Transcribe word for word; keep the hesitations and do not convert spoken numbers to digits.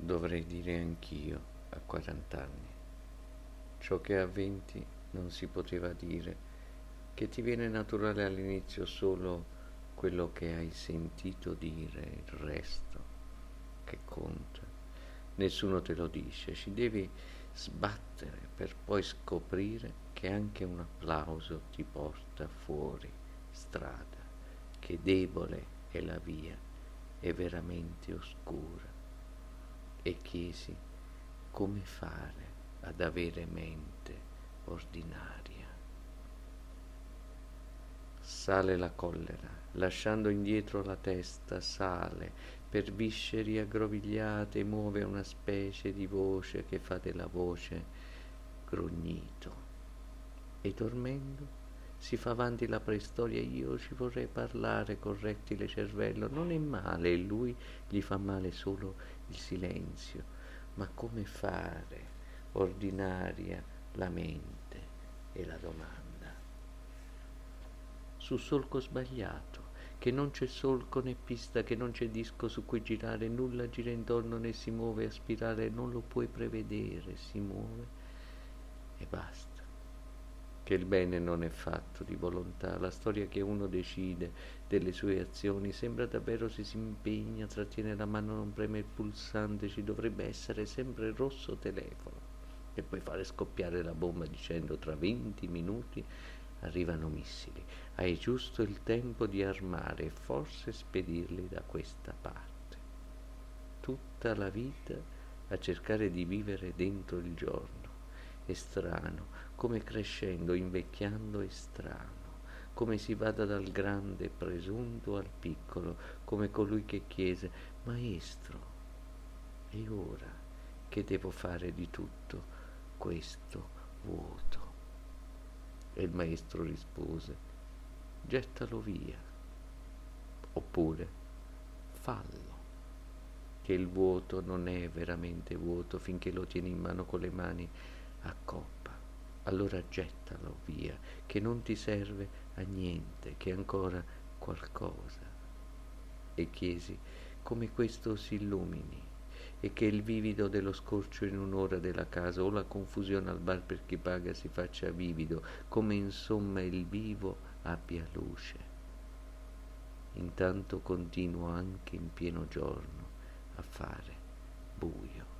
Dovrei dire anch'io a quaranta anni ciò che a venti non si poteva dire, che ti viene naturale all'inizio solo quello che hai sentito dire, il resto che conta. Nessuno te lo dice, ci devi sbattere per poi scoprire che anche un applauso ti porta fuori strada, che debole è la via, è veramente oscura. E chiesi come fare ad avere mente ordinaria. Sale la collera, lasciando indietro la testa, sale per visceri aggrovigliate, muove una specie di voce che fa della voce grugnito. E dormendo si fa avanti la preistoria, io ci vorrei parlare col rettile cervello, non è male, e lui gli fa male solo il silenzio, ma come fare ordinaria la mente e la domanda? Su solco sbagliato, che non c'è solco né pista, che non c'è disco su cui girare, nulla gira intorno né si muove a spirale, non lo puoi prevedere, si muove e basta. Che il bene non è fatto di volontà, la storia che uno decide delle sue azioni sembra davvero se si impegna, trattiene la mano, non preme il pulsante, ci dovrebbe essere sempre il rosso telefono e poi fare scoppiare la bomba dicendo tra venti minuti arrivano missili, hai giusto il tempo di armare e forse spedirli da questa parte. Tutta la vita a cercare di vivere dentro il giorno. È strano, come crescendo, invecchiando è strano, come si vada dal grande presunto al piccolo, come colui che chiese, maestro, e ora che devo fare di tutto questo vuoto? E il maestro rispose, gettalo via, oppure fallo, che il vuoto non è veramente vuoto finché lo tieni in mano con le mani a coppa. Allora gettalo via, che non ti serve a niente, che è ancora qualcosa. E chiesi come questo si illumini e che il vivido dello scorcio in un'ora della casa o la confusione al bar per chi paga si faccia vivido, come insomma il vivo abbia luce. Intanto continuo anche in pieno giorno a fare buio.